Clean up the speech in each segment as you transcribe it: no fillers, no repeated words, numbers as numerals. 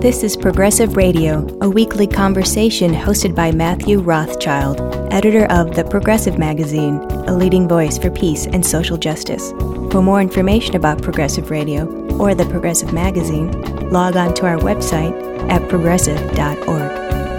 This is Progressive Radio, a weekly conversation hosted by Matthew Rothschild, editor of The Progressive Magazine, a leading voice for peace and social justice. For more information about Progressive Radio or The Progressive Magazine, log on to our website at progressive.org.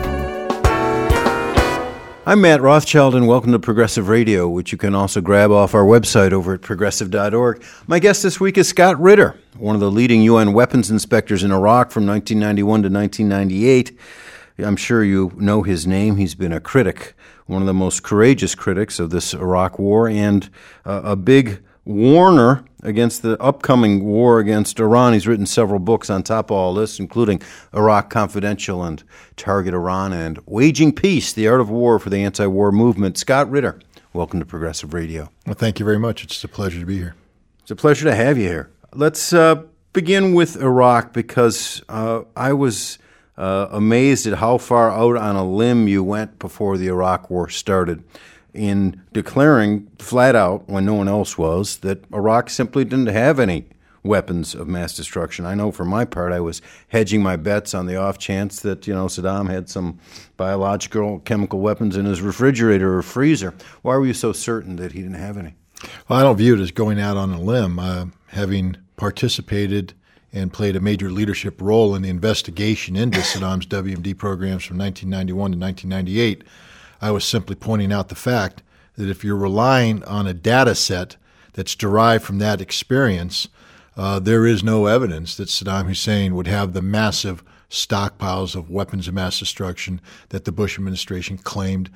I'm Matt Rothschild, and welcome to Progressive Radio, which you can also grab off our website over at progressive.org. My guest this week is Scott Ritter, one of the leading UN weapons inspectors in Iraq from 1991 to 1998. I'm sure you know his name. He's been a critic, one of the most courageous critics of this Iraq war, and a big warner against the upcoming war against Iran. He's written several books on top of all this, including Iraq Confidential and Target Iran and Waging Peace, The Art of War for the Anti-War Movement. Scott Ritter, welcome to Progressive Radio. Well, thank you very much. It's a pleasure to be here. It's a pleasure to have you here. Let's begin with Iraq, because I was amazed at how far out on a limb you went before the Iraq war started in declaring flat out, when no one else was, that Iraq simply didn't have any weapons of mass destruction. I know for my part I was hedging my bets on the off chance that, Saddam had some biological, chemical weapons in his refrigerator or freezer. Why were you so certain that he didn't have any? Well, I don't view it as going out on a limb. Having participated and played a major leadership role in the investigation into Saddam's WMD programs from 1991 to 1998, I was simply pointing out the fact that if you're relying on a data set that's derived from that experience, there is no evidence that Saddam Hussein would have the massive stockpiles of weapons of mass destruction that the Bush administration claimed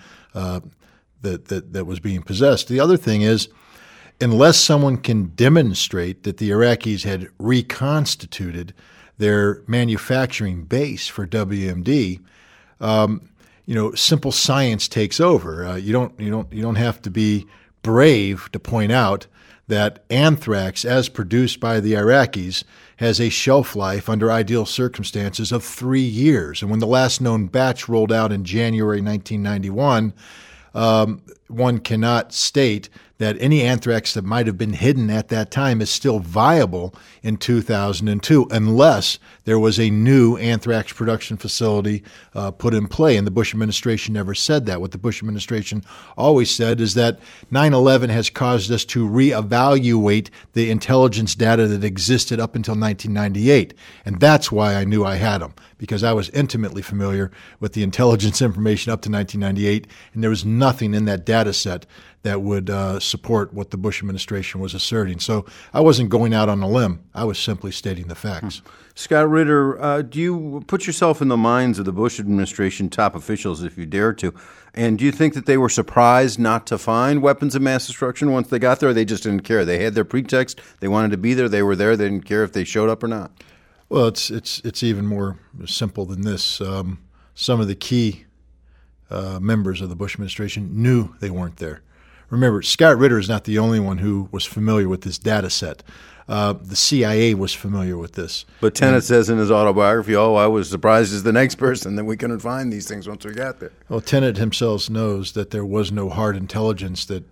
that was being possessed. The other thing is, unless someone can demonstrate that the Iraqis had reconstituted their manufacturing base for WMD, simple science takes over. You don't have to be brave to point out that anthrax, as produced by the Iraqis, has a shelf life under ideal circumstances of 3 years. And when the last known batch rolled out in January 1991, one cannot state that any anthrax that might have been hidden at that time is still viable in 2002, unless there was a new anthrax production facility put in play. And the Bush administration never said that. What the Bush administration always said is that 9/11 has caused us to reevaluate the intelligence data that existed up until 1998. And that's why I knew I had them, because I was intimately familiar with the intelligence information up to 1998, and there was nothing in that data set that would support what the Bush administration was asserting. So I wasn't going out on a limb. I was simply stating the facts. Scott Ritter, do you put yourself in the minds of the Bush administration top officials, if you dare to, and do you think that they were surprised not to find weapons of mass destruction once they got there, or they just didn't care? They had their pretext. They wanted to be there. They were there. They didn't care if they showed up or not. Well, it's even more simple than this. Some of the key members of the Bush administration knew they weren't there. Remember, Scott Ritter is not the only one who was familiar with this data set. The CIA was familiar with this. But Tenet says in his autobiography, I was surprised as the next person that we couldn't find these things once we got there. Well, Tenet himself knows that there was no hard intelligence that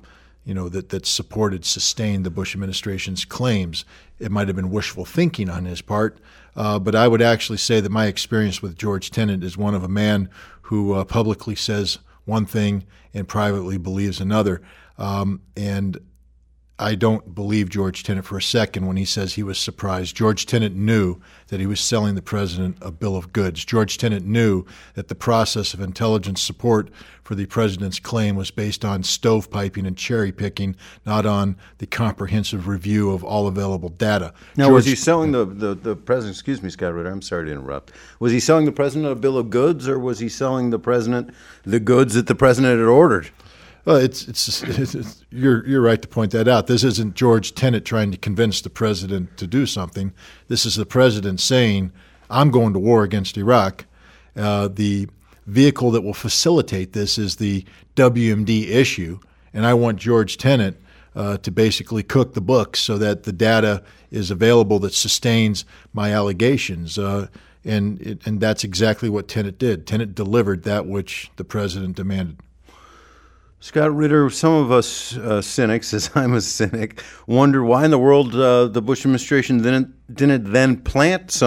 sustained the Bush administration's claims. It might have been wishful thinking on his part, but I would actually say that my experience with George Tenet is one of a man who publicly says one thing and privately believes another. And I don't believe George Tenet for a second when he says he was surprised. George Tenet knew that he was selling the president a bill of goods. George Tenet knew that the process of intelligence support for the president's claim was based on stovepiping and cherry picking, not on the comprehensive review of all available data. Now, was he selling the president, excuse me, Scott Ritter, I'm sorry to interrupt. Was he selling the president a bill of goods, or was he selling the president the goods that the president had ordered? Well, you're right to point that out. This isn't George Tenet trying to convince the president to do something. This is the president saying, I'm going to war against Iraq. The vehicle that will facilitate this is the WMD issue, and I want George Tenet to basically cook the books so that the data is available that sustains my allegations. And that's exactly what Tenet did. Tenet delivered that which the president demanded. Scott Ritter, some of us cynics, as I'm a cynic, wonder why in the world the Bush administration didn't then plant some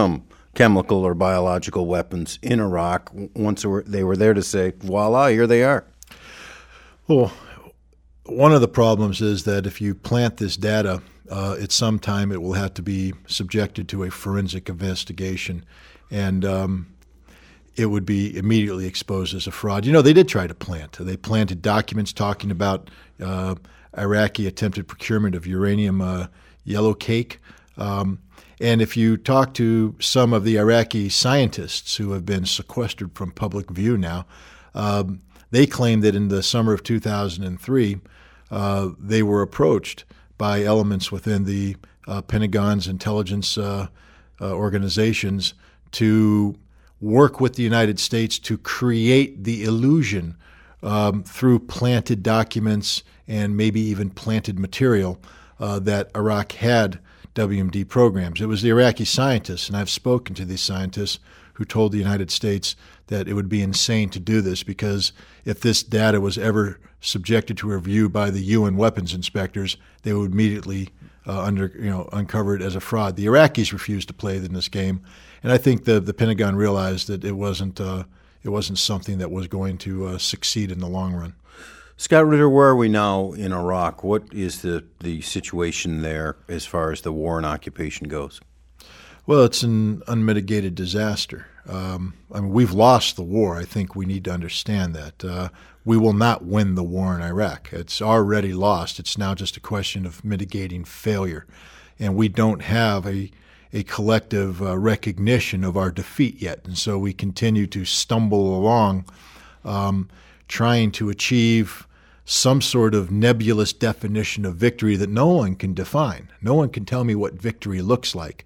chemical or biological weapons in Iraq once they were there to say, voila, here they are? Well, one of the problems is that if you plant this data, at some time it will have to be subjected to a forensic investigation, and it would be immediately exposed as a fraud. You know, they did try to plant. They planted documents talking about Iraqi attempted procurement of uranium yellow cake. And if you talk to some of the Iraqi scientists who have been sequestered from public view now, they claim that in the summer of 2003, they were approached by elements within the Pentagon's intelligence organizations to work with the United States to create the illusion through planted documents and maybe even planted material that Iraq had WMD programs. It was the Iraqi scientists, and I've spoken to these scientists who told the United States that it would be insane to do this, because if this data was ever subjected to review by the UN weapons inspectors, they would immediately uncover it as a fraud. The Iraqis refused to play in this game, and I think the Pentagon realized that it wasn't something that was going to succeed in the long run. Scott Ritter, where are we now in Iraq? What is the situation there as far as the war and occupation goes? Well, it's an unmitigated disaster. We've lost the war. I think we need to understand that. We will not win the war in Iraq. It's already lost. It's now just a question of mitigating failure. And we don't have a collective recognition of our defeat yet. And so we continue to stumble along trying to achieve some sort of nebulous definition of victory that no one can define. No one can tell me what victory looks like.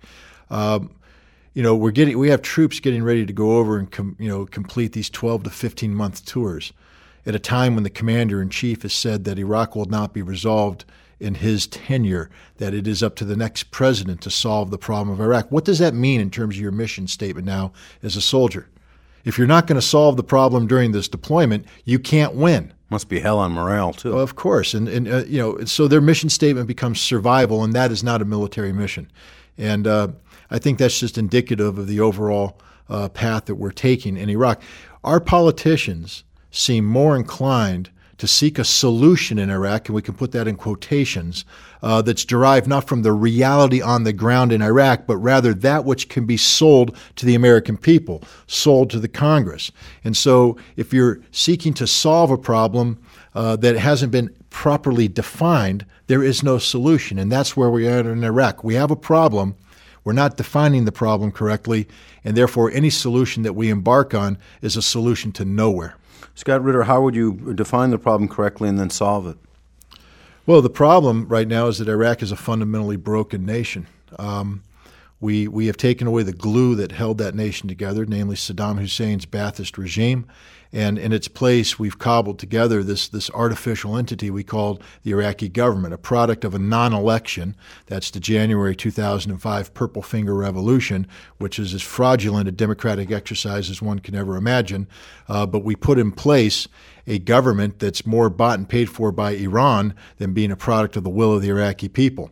We have troops getting ready to go over and complete these 12 to 15 month tours at a time when the commander-in-chief has said that Iraq will not be resolved in his tenure, that it is up to the next president to solve the problem of Iraq. What does that mean in terms of your mission statement now as a soldier? If you're not going to solve the problem during this deployment, you can't win. Must be hell on morale, too. Well, of course. So their mission statement becomes survival, and that is not a military mission. And I think that's just indicative of the overall path that we're taking in Iraq. Our politicians seem more inclined to seek a solution in Iraq, and we can put that in quotations, that's derived not from the reality on the ground in Iraq, but rather that which can be sold to the American people, sold to the Congress. And so if you're seeking to solve a problem that hasn't been properly defined, there is no solution. And that's where we are in Iraq. We have a problem. We're not defining the problem correctly, and therefore any solution that we embark on is a solution to nowhere. Scott Ritter, how would you define the problem correctly and then solve it? Well, the problem right now is that Iraq is a fundamentally broken nation. We have taken away the glue that held that nation together, namely Saddam Hussein's Ba'athist regime, and in its place we've cobbled together this artificial entity we called the Iraqi government, a product of a non-election. That's the January 2005 Purple Finger Revolution, which is as fraudulent a democratic exercise as one can ever imagine. But we put in place a government that's more bought and paid for by Iran than being a product of the will of the Iraqi people.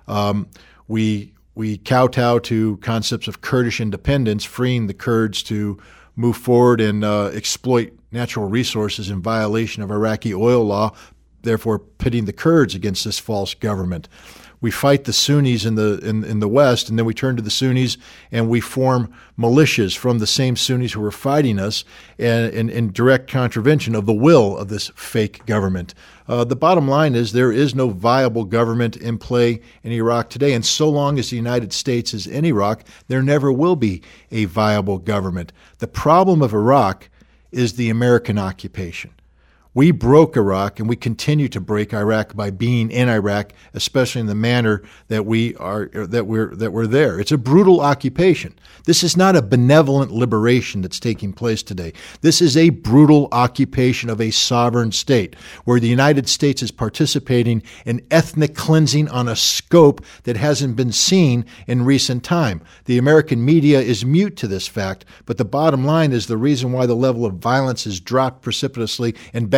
We kowtow to concepts of Kurdish independence, freeing the Kurds to move forward and exploit natural resources in violation of Iraqi oil law, therefore pitting the Kurds against this false government. We fight the Sunnis in the West, and then we turn to the Sunnis and we form militias from the same Sunnis who are fighting us and in direct contravention of the will of this fake government. The bottom line is there is no viable government in play in Iraq today, and so long as the United States is in Iraq, there never will be a viable government. The problem of Iraq is the American occupation. We broke Iraq, and we continue to break Iraq by being in Iraq, especially in the manner that we're there. It's a brutal occupation. This is not a benevolent liberation that's taking place today. This is a brutal occupation of a sovereign state, where the United States is participating in ethnic cleansing on a scope that hasn't been seen in recent time. The American media is mute to this fact, but the bottom line is the reason why the level of violence has dropped precipitously in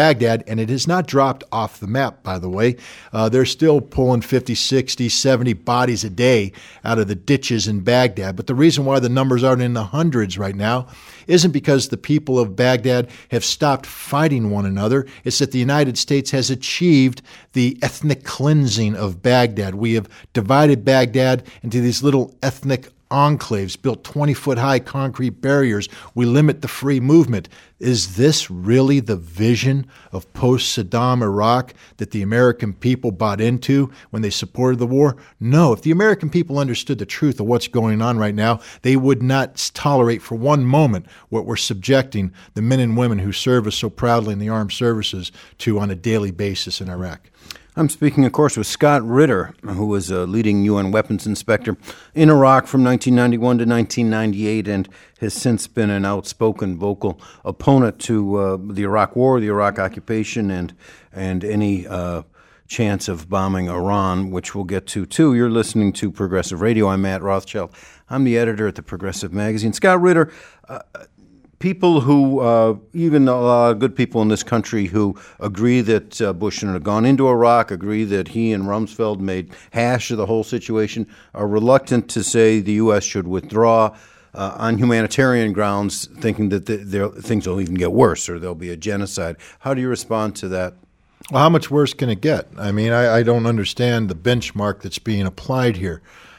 Baghdad, and it has not dropped off the map, by the way. They're still pulling 50, 60, 70 bodies a day out of the ditches in Baghdad. But the reason why the numbers aren't in the hundreds right now isn't because the people of Baghdad have stopped fighting one another. It's that the United States has achieved the ethnic cleansing of Baghdad. We have divided Baghdad into these little ethnic enclaves, built 20-foot-high concrete barriers. We limit the free movement. Is this really the vision of post-Saddam Iraq that the American people bought into when they supported the war? No. If the American people understood the truth of what's going on right now, they would not tolerate for one moment what we're subjecting the men and women who serve us so proudly in the armed services to on a daily basis in Iraq. I'm speaking, of course, with Scott Ritter, who was a leading UN weapons inspector in Iraq from 1991 to 1998 and has since been an outspoken, vocal opponent to the Iraq War, the Iraq occupation, and any chance of bombing Iran, which we'll get to, too. You're listening to Progressive Radio. I'm Matt Rothschild. I'm the editor at the Progressive Magazine. Scott Ritter, people who, even a lot of good people in this country who agree that Bush shouldn't have gone into Iraq, agree that he and Rumsfeld made hash of the whole situation, are reluctant to say the U.S. should withdraw on humanitarian grounds, thinking that things will even get worse or there'll be a genocide. How do you respond to that? Well, how much worse can it get? I mean, I don't understand the benchmark that's being applied here.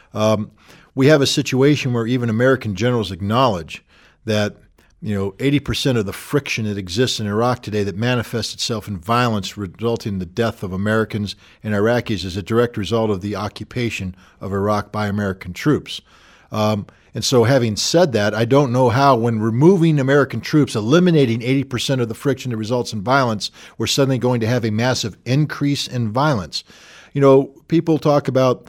We have a situation where even American generals acknowledge that 80% of the friction that exists in Iraq today that manifests itself in violence resulting in the death of Americans and Iraqis is a direct result of the occupation of Iraq by American troops. And so having said that, I don't know how, when removing American troops, eliminating 80% of the friction that results in violence, we're suddenly going to have a massive increase in violence. People talk about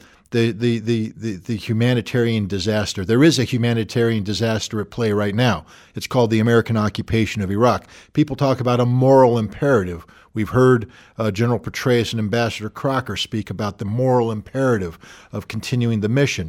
the humanitarian disaster. There is a humanitarian disaster at play right now. It's called the American occupation of Iraq. People talk about a moral imperative. We've heard General Petraeus and Ambassador Crocker speak about the moral imperative of continuing the mission.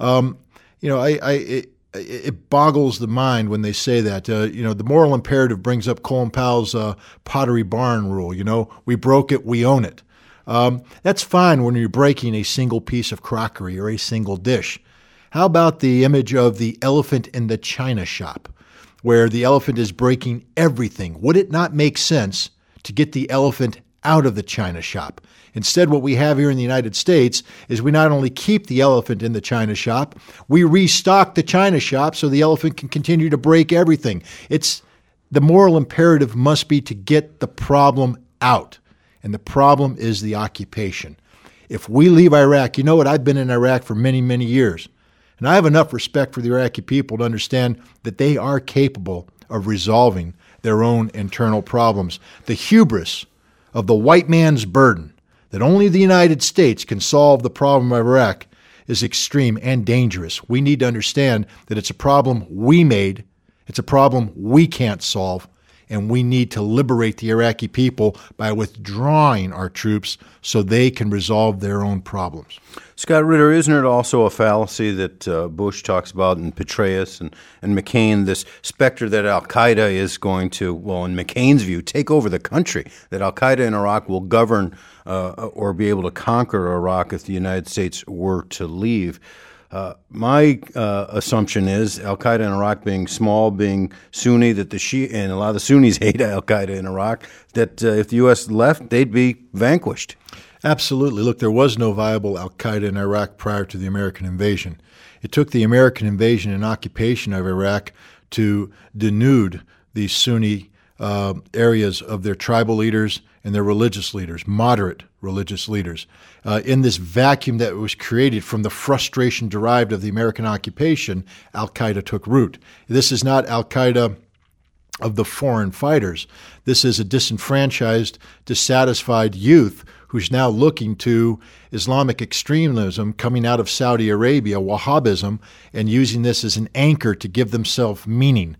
It boggles the mind when they say that. The moral imperative brings up Colin Powell's Pottery Barn rule. We broke it, we own it. That's fine when you're breaking a single piece of crockery or a single dish. How about the image of the elephant in the china shop, where the elephant is breaking everything? Would it not make sense to get the elephant out of the china shop? Instead, what we have here in the United States is we not only keep the elephant in the china shop, we restock the china shop so the elephant can continue to break everything. The moral imperative must be to get the problem out. And the problem is the occupation. If we leave Iraq, I've been in Iraq for many, many years. And I have enough respect for the Iraqi people to understand that they are capable of resolving their own internal problems. The hubris of the white man's burden that only the United States can solve the problem of Iraq is extreme and dangerous. We need to understand that it's a problem we made, it's a problem we can't solve, and we need to liberate the Iraqi people by withdrawing our troops so they can resolve their own problems. Scott Ritter, isn't it also a fallacy that Bush talks about and Petraeus and McCain, this specter that al-Qaeda is going to, in McCain's view, take over the country, that al-Qaeda in Iraq will govern or be able to conquer Iraq if the United States were to leave? My assumption is al-Qaeda in Iraq being small, being Sunni, that the Shia and a lot of the Sunnis hate al-Qaeda in Iraq, that if the U.S. left, they'd be vanquished. Absolutely. Look, there was no viable al-Qaeda in Iraq prior to the American invasion. It took the American invasion and occupation of Iraq to denude the Sunni areas of their tribal leaders and their religious leaders, moderate religious leaders. In this vacuum that was created from the frustration derived of the American occupation, al-Qaeda took root. This is not al-Qaeda of the foreign fighters. This is a disenfranchised, dissatisfied youth who's now looking to Islamic extremism coming out of Saudi Arabia, Wahhabism, and using this as an anchor to give themselves meaning.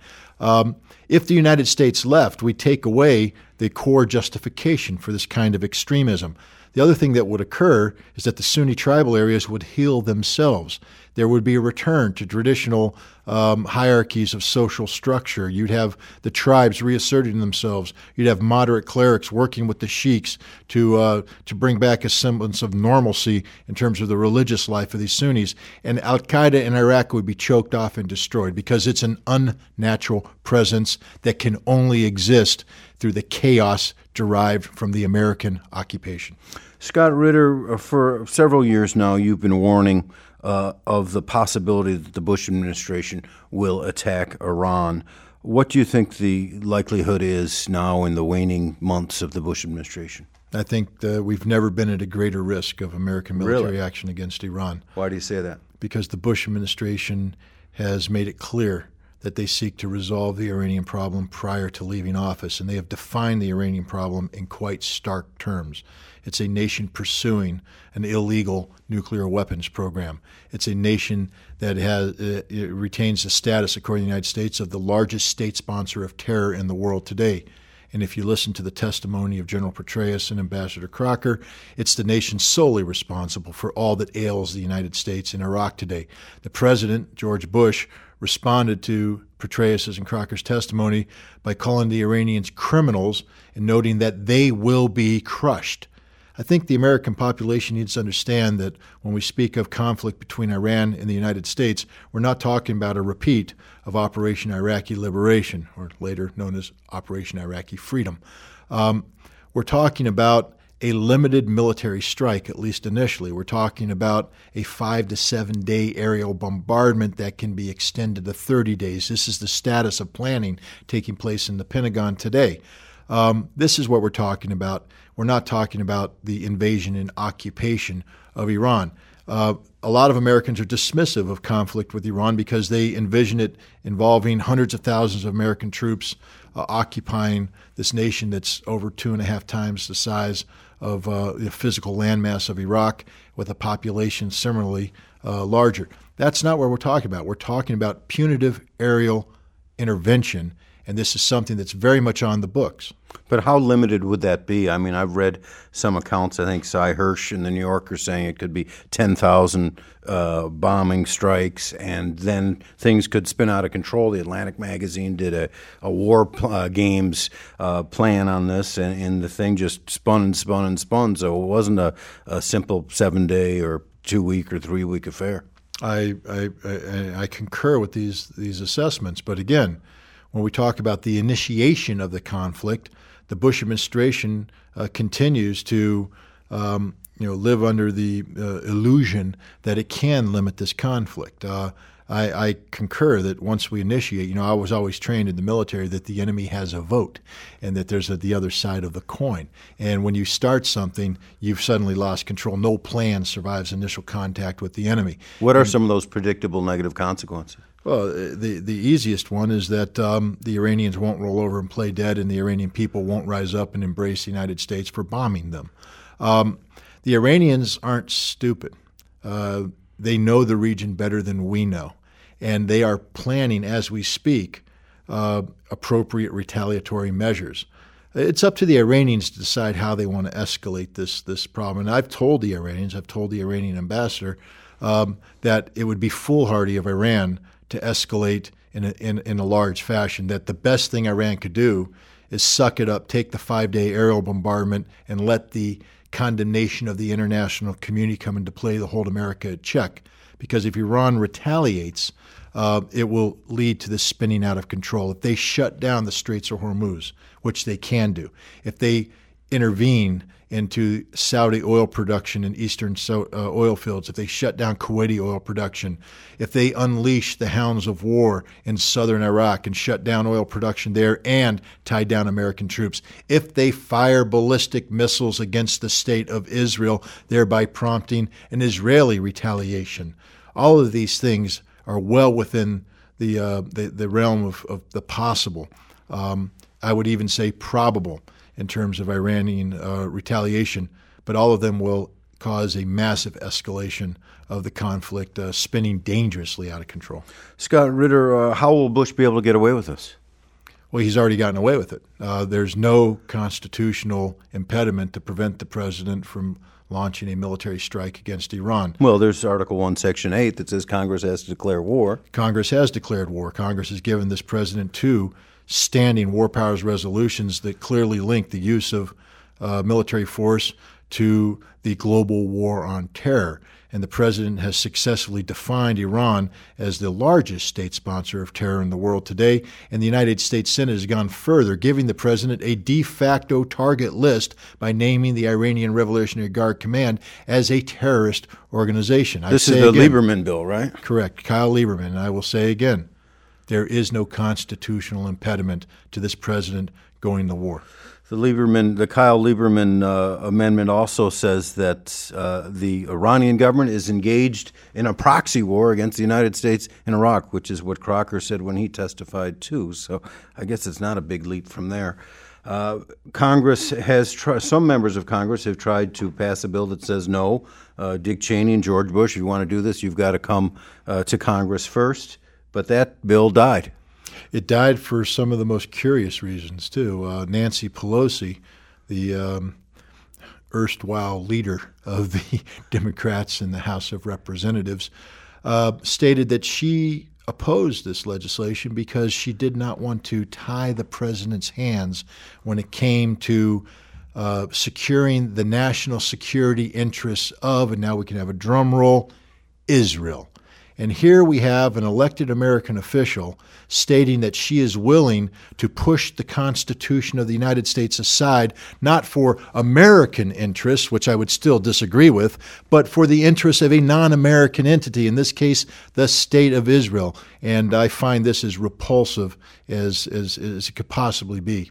If the United States left, we take away the core justification for this kind of extremism. The other thing that would occur is that the Sunni tribal areas would heal themselves. There would be a return to traditional hierarchies of social structure. You'd have the tribes reasserting themselves. You'd have moderate clerics working with the sheiks to bring back a semblance of normalcy in terms of the religious life of these Sunnis. And al-Qaeda in Iraq would be choked off and destroyed because it's an unnatural presence that can only exist through the chaos derived from the American occupation. Scott Ritter, for several years now, you've been warning of the possibility that the Bush administration will attack Iran. What do you think the likelihood is now in the waning months of the Bush administration? I think we've never been at a greater risk of American military action against Iran. Why do you say that? Because the Bush administration has made it clear that they seek to resolve the Iranian problem prior to leaving office, and they have defined the Iranian problem in quite stark terms. It's a nation pursuing an illegal nuclear weapons program. It's a nation that retains the status, according to the United States, of the largest state sponsor of terror in the world today. And if you listen to the testimony of General Petraeus and Ambassador Crocker, it's the nation solely responsible for all that ails the United States in Iraq today. The president, George Bush, responded to Petraeus' and Crocker's testimony by calling the Iranians criminals and noting that they will be crushed. I think the American population needs to understand that when we speak of conflict between Iran and the United States, we're not talking about a repeat of Operation Iraqi Liberation, or later known as Operation Iraqi Freedom. We're talking about a limited military strike, at least initially. We're talking about a 5 to 7 day aerial bombardment that can be extended to 30 days. This is the status of planning taking place in the Pentagon today. This is what we're talking about. We're not talking about the invasion and occupation of Iran. A lot of Americans are dismissive of conflict with Iran because they envision it involving hundreds of thousands of American troops occupying this nation that's over 2.5 times the size of the physical landmass of Iraq, with a population similarly larger. That's not what we're talking about. We're talking about punitive aerial intervention, and this is something that's very much on the books. But how limited would that be? I mean, I've read some accounts. I think Cy Hirsch in the New Yorker saying it could be 10,000 bombing strikes, and then things could spin out of control. The Atlantic magazine did a war games plan on this, and the thing just spun and spun and spun. So it wasn't a simple 7-day or 2-week or 3-week affair. I concur with these assessments, but again, when we talk about the initiation of the conflict, the Bush administration continues to live under the illusion that it can limit this conflict. I concur that once we initiate, I was always trained in the military that the enemy has a vote and that there's the other side of the coin. And when you start something, you've suddenly lost control. No plan survives initial contact with the enemy. What are some of those predictable negative consequences? Well, the easiest one is that the Iranians won't roll over and play dead, and the Iranian people won't rise up and embrace the United States for bombing them. The Iranians aren't stupid. They know the region better than we know, and they are planning, as we speak, appropriate retaliatory measures. It's up to the Iranians to decide how they want to escalate this problem. And I've told the Iranian ambassador, that it would be foolhardy of Iran to escalate in a large fashion, that the best thing Iran could do is suck it up, take the 5-day aerial bombardment, and let the condemnation of the international community come into play to hold America at check. Because if Iran retaliates, it will lead to this spinning out of control. If they shut down the Straits of Hormuz, which they can do, if they intervene into Saudi oil production in eastern oil fields, if they shut down Kuwaiti oil production, if they unleash the hounds of war in southern Iraq and shut down oil production there and tie down American troops, if they fire ballistic missiles against the state of Israel, thereby prompting an Israeli retaliation, all of these things are well within the realm of the possible. I would even say probable in terms of Iranian retaliation, but all of them will cause a massive escalation of the conflict, spinning dangerously out of control. Scott Ritter, how will Bush be able to get away with this? Well, he's already gotten away with it. There's no constitutional impediment to prevent the president from launching a military strike against Iran. Well, there's Article 1, Section 8 that says Congress has to declare war. Congress has declared war. Congress has given this president 2 standing war powers resolutions that clearly link the use of military force to the global war on terror. And the president has successfully defined Iran as the largest state sponsor of terror in the world today. And the United States Senate has gone further, giving the president a de facto target list by naming the Iranian Revolutionary Guard Command as a terrorist organization. This is the Lieberman bill, right? Correct. Kyle Lieberman. And I will say again, there is no constitutional impediment to this president going to war. The Kyle Lieberman amendment also says that the Iranian government is engaged in a proxy war against the United States in Iraq, which is what Crocker said when he testified too. So I guess it's not a big leap from there. Congress has some members of Congress have tried to pass a bill that says no. Dick Cheney and George Bush, if you want to do this, you've got to come to Congress first. But that bill died. It died for some of the most curious reasons, too. Nancy Pelosi, the erstwhile leader of the Democrats in the House of Representatives, stated that she opposed this legislation because she did not want to tie the president's hands when it came to securing the national security interests of, and now we can have a drum roll, Israel. And here we have an elected American official stating that she is willing to push the Constitution of the United States aside, not for American interests, which I would still disagree with, but for the interests of a non-American entity, in this case, the State of Israel. And I find this as repulsive as it could possibly be.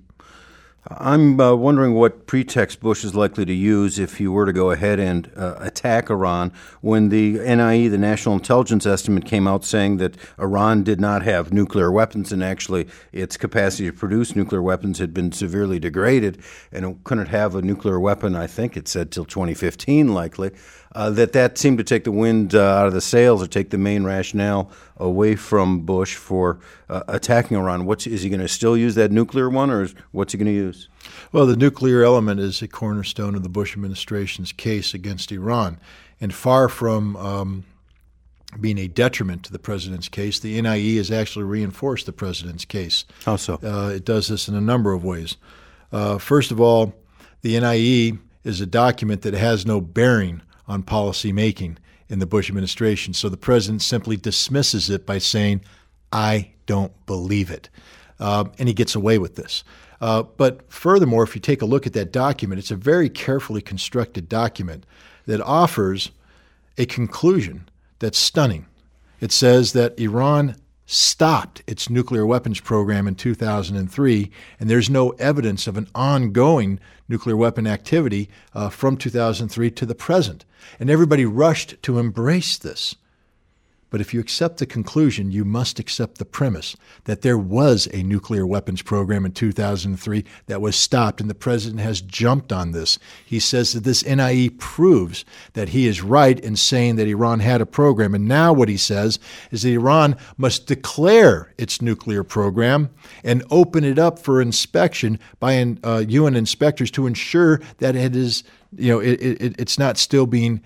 I'm wondering what pretext Bush is likely to use if he were to go ahead and attack Iran. When the NIE, the National Intelligence Estimate, came out saying that Iran did not have nuclear weapons and actually its capacity to produce nuclear weapons had been severely degraded and it couldn't have a nuclear weapon, I think it said, till 2015 likely, that seemed to take the wind out of the sails or take the main rationale away from Bush for attacking Iran. Is he going to still use that nuclear one, or what's he going to use? Well, the nuclear element is a cornerstone of the Bush administration's case against Iran. And far from being a detriment to the president's case, the NIE has actually reinforced the president's case. How so? It does this in a number of ways. First of all, the NIE is a document that has no bearing on policy making in the Bush administration. So the president simply dismisses it by saying, I don't believe it. And he gets away with this. But furthermore, if you take a look at that document, it's a very carefully constructed document that offers a conclusion that's stunning. It says that Iran stopped its nuclear weapons program in 2003, and there's no evidence of an ongoing nuclear weapon activity from 2003 to the present. And everybody rushed to embrace this. But if you accept the conclusion, you must accept the premise that there was a nuclear weapons program in 2003 that was stopped, and the president has jumped on this. He says that this NIE proves that he is right in saying that Iran had a program. And now what he says is that Iran must declare its nuclear program and open it up for inspection by UN inspectors to ensure that it is, it's not still being,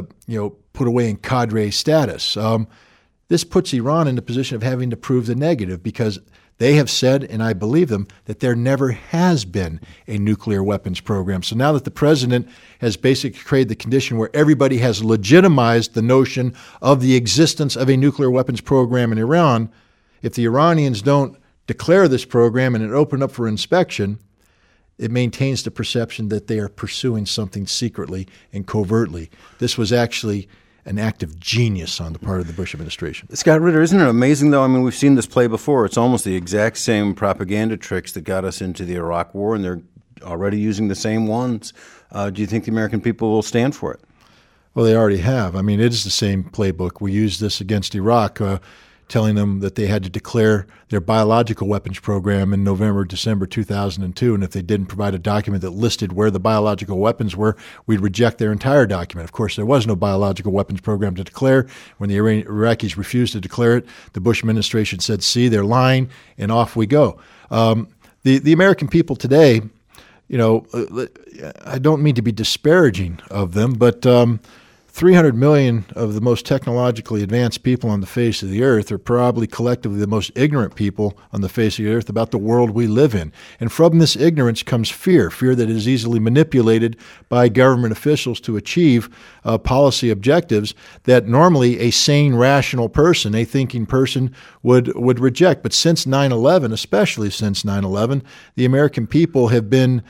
put away in cadre status. This puts Iran in the position of having to prove the negative because they have said, and I believe them, that there never has been a nuclear weapons program. So now that the president has basically created the condition where everybody has legitimized the notion of the existence of a nuclear weapons program in Iran, if the Iranians don't declare this program and it open up for inspection, it maintains the perception that they are pursuing something secretly and covertly. This was actually an act of genius on the part of the Bush administration. Scott Ritter, isn't it amazing, though? I mean, we've seen this play before. It's almost the exact same propaganda tricks that got us into the Iraq War, and they're already using the same ones. Do you think the American people will stand for it? Well, they already have. I mean, it is the same playbook. We used this against Iraq, telling them that they had to declare their biological weapons program in November, December 2002, and if they didn't provide a document that listed where the biological weapons were, we'd reject their entire document. Of course, there was no biological weapons program to declare. When the Iraqis refused to declare it, the Bush administration said, see, they're lying, and off we go. The American people today, I don't mean to be disparaging of them, but 300 million of the most technologically advanced people on the face of the earth are probably collectively the most ignorant people on the face of the earth about the world we live in. And from this ignorance comes fear that is easily manipulated by government officials to achieve policy objectives that normally a sane, rational person, a thinking person would reject. But since 9/11, especially since 9/11, the American people have been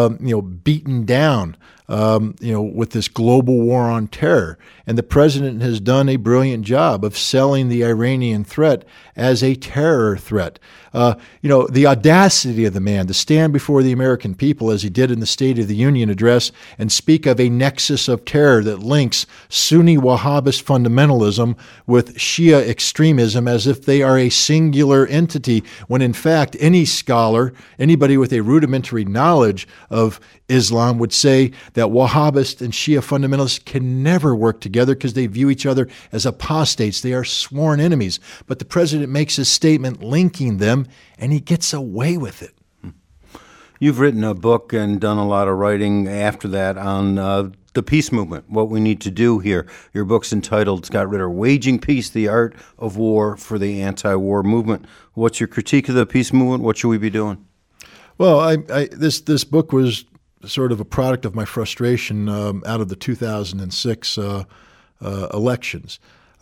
beaten down with this global war on terror. And the president has done a brilliant job of selling the Iranian threat as a terror threat. The audacity of the man to stand before the American people, as he did in the State of the Union address, and speak of a nexus of terror that links Sunni Wahhabist fundamentalism with Shia extremism as if they are a singular entity, when in fact any scholar, anybody with a rudimentary knowledge of Islam would say that Wahhabist and Shia fundamentalists can never work together because they view each other as apostates. They are sworn enemies. But the president makes a statement linking them, and he gets away with it. You've written a book and done a lot of writing after that on the peace movement, what we need to do here. Your book's entitled, Scott Ritter, Waging Peace, the Art of War for the Anti-War Movement. What's your critique of the peace movement? What should we be doing? Well, this book was sort of a product of my frustration out of the 2006 elections.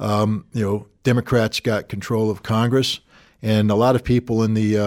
Democrats got control of Congress, and a lot of people in the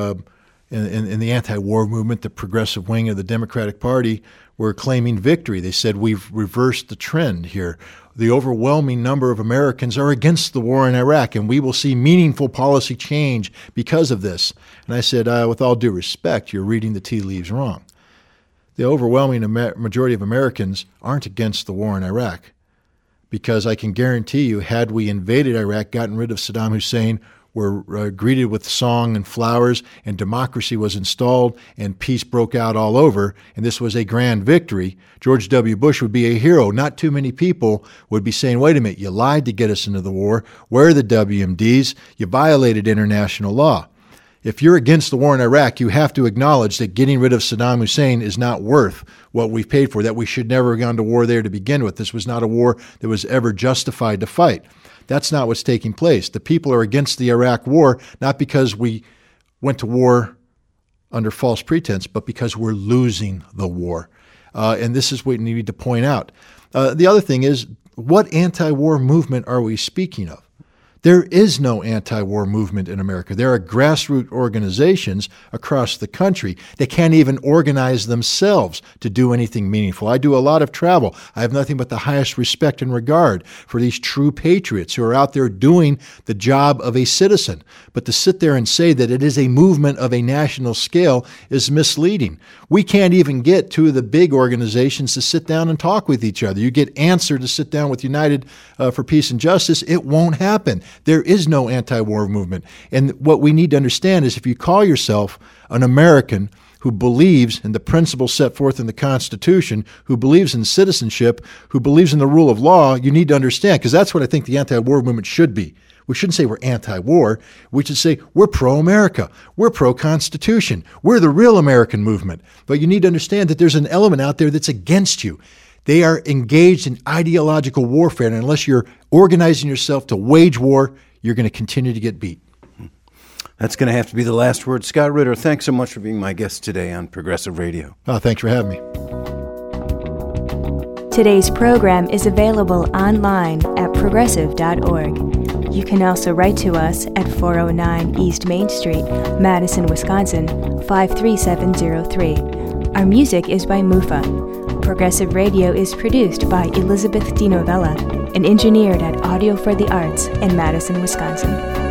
anti-war movement, the progressive wing of the Democratic Party, were claiming victory. They said, we've reversed the trend here. The overwhelming number of Americans are against the war in Iraq, and we will see meaningful policy change because of this. And I said, with all due respect, you're reading the tea leaves wrong. The overwhelming majority of Americans aren't against the war in Iraq, because I can guarantee you, had we invaded Iraq, gotten rid of Saddam Hussein, were greeted with song and flowers, and democracy was installed, and peace broke out all over, and this was a grand victory, George W. Bush would be a hero. Not too many people would be saying, wait a minute, you lied to get us into the war. Where are the WMDs? You violated international law. If you're against the war in Iraq, you have to acknowledge that getting rid of Saddam Hussein is not worth what we've paid for, that we should never have gone to war there to begin with. This was not a war that was ever justified to fight. That's not what's taking place. The people are against the Iraq war, not because we went to war under false pretense, but because we're losing the war. And this is what we need to point out. The other thing is, what anti-war movement are we speaking of? There is no anti-war movement in America. There are grassroots organizations across the country that can't even organize themselves to do anything meaningful. I do a lot of travel. I have nothing but the highest respect and regard for these true patriots who are out there doing the job of a citizen. But to sit there and say that it is a movement of a national scale is misleading. We can't even get two of the big organizations to sit down and talk with each other. You get Answer to sit down with United for Peace and Justice, it won't happen. There is no anti-war movement. And what we need to understand is, if you call yourself an American who believes in the principles set forth in the Constitution, who believes in citizenship, who believes in the rule of law, you need to understand, because that's what I think the anti-war movement should be. We shouldn't say we're anti-war. We should say we're pro-America. We're pro-Constitution. We're the real American movement. But you need to understand that there's an element out there that's against you. They are engaged in ideological warfare, and unless you're organizing yourself to wage war, you're going to continue to get beat. That's going to have to be the last word. Scott Ritter, thanks so much for being my guest today on Progressive Radio. Thanks for having me. Today's program is available online at progressive.org. You can also write to us at 409 East Main Street, Madison, Wisconsin, 53703. Our music is by Mufa. Progressive Radio is produced by Elizabeth DiNovella and engineered at Audio for the Arts in Madison, Wisconsin.